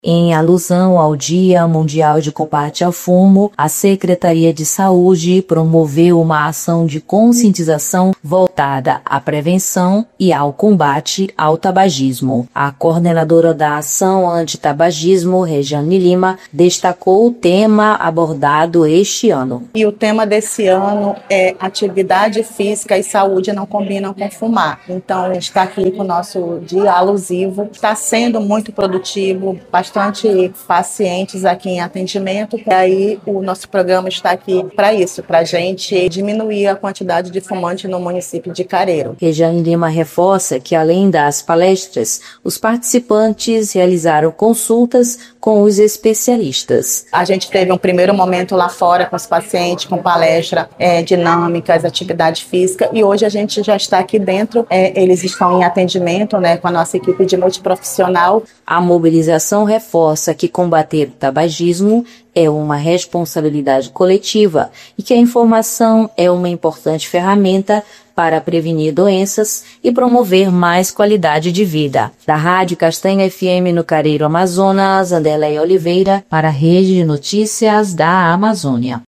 Em alusão ao Dia Mundial de Combate ao Fumo, a Secretaria de Saúde promoveu uma ação de conscientização voltada à prevenção e ao combate ao tabagismo. A coordenadora da Ação Antitabagismo, Regiane Lima, destacou o tema abordado este ano. E o tema desse ano é atividade física e saúde não combinam com fumar. Então, está aqui com o nosso dia alusivo. Está sendo muito produtivo, bastante pacientes aqui em atendimento. E aí o nosso programa está aqui para isso, para a gente diminuir a quantidade de fumante no município de Careiro. Regiane Lima reforça que, além das palestras, os participantes realizaram consultas com os especialistas. A gente teve um primeiro momento lá fora com os pacientes, com palestra dinâmicas, atividade física, e hoje a gente já está aqui dentro. Eles estão em atendimento, com a nossa equipe de multiprofissional. A mobilização reforça que combater o tabagismo é uma responsabilidade coletiva e que a informação é uma importante ferramenta para prevenir doenças e promover mais qualidade de vida. Da Rádio Castanha FM no Careiro, Amazonas, Anderleia Oliveira, para a Rede de Notícias da Amazônia.